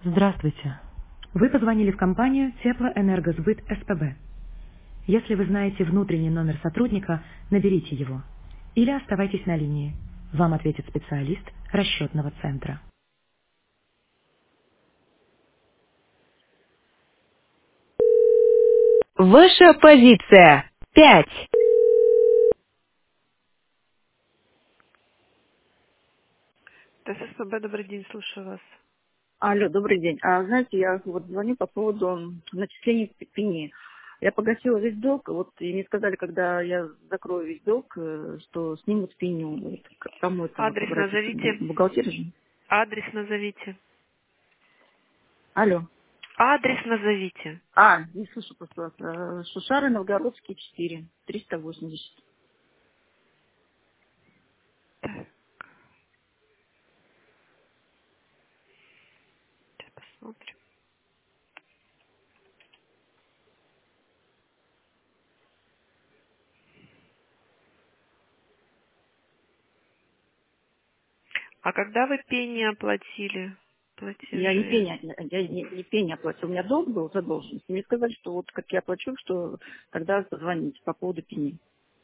Здравствуйте. Вы позвонили в компанию Теплоэнергосбыт СПБ. Если вы знаете внутренний номер сотрудника, наберите его. Или оставайтесь на линии. Вам ответит специалист расчетного центра. Ваша позиция. 5. ТССПБ, добрый день, слушаю вас. Алло, добрый день. Знаете, я вот звоню по поводу начисления пени. Я погасила весь долг, вот и мне сказали, когда я закрою весь долг, что снимут пеню. Вот, к кому это вот Адрес обратиться? назовите. Бухгалтерия же? Адрес назовите. Алло. Адрес назовите. Не слышу просто вас. Шушары, Новгородский, 4, 380. Так, сейчас посмотрим. А когда вы пени оплатили? Я не Платежи. пеня, я не пеня оплатила. У меня долг был задолженность. Мне сказали, что вот как я оплачу, что тогда позвоните по поводу пени.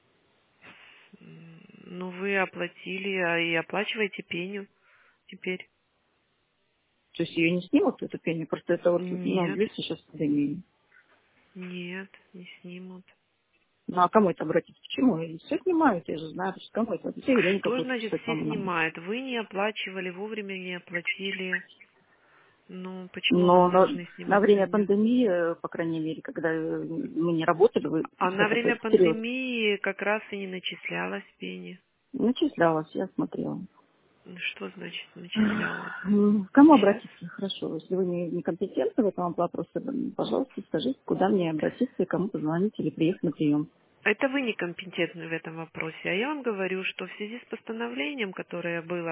Ну, вы оплатили, и оплачиваете пеню теперь. То есть ее не снимут, эту пеню, просто это вот, Нет, длится сейчас пандемия. нет, не снимут. Ну, а кому это обратиться? Почему? И все снимают, я же знаю, что кому это. Заявление Что какое-то значит писать все кому надо. снимают? Вы не оплачивали, вовремя не оплатили. Ну, почему Но вам должны на снимать время пеню? пандемии, по крайней мере, когда мы не работали, А на этот время период, пандемии как раз и не начислялась пени. начислялась, я смотрела. Что значит начислялась? К кому Сейчас. обратиться? Хорошо, если вы не компетентны в этом вопросе, пожалуйста, скажите, куда мне обратиться и кому позвонить или приехать на прием. Это вы некомпетентны в этом вопросе. А я вам говорю, что в связи с постановлением, которое было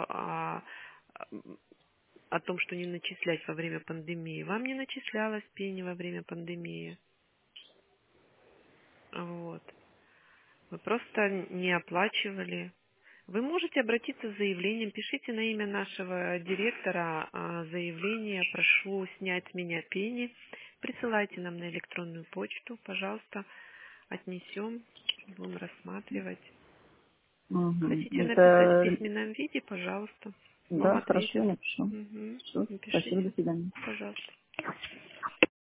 о том, что не начислять во время пандемии, вам не начислялась пени во время пандемии. Вот. Вы просто не оплачивали. Вы можете обратиться с заявлением, пишите на имя нашего директора заявление, прошу снять с меня пени, присылайте нам на электронную почту, пожалуйста, отнесем, будем рассматривать. Мгм. Хотите написать в Это, письменном виде, пожалуйста, вам да, хорошо, ответят. я напишу. Угу. Все, спасибо, до Напишите, свидания. пожалуйста.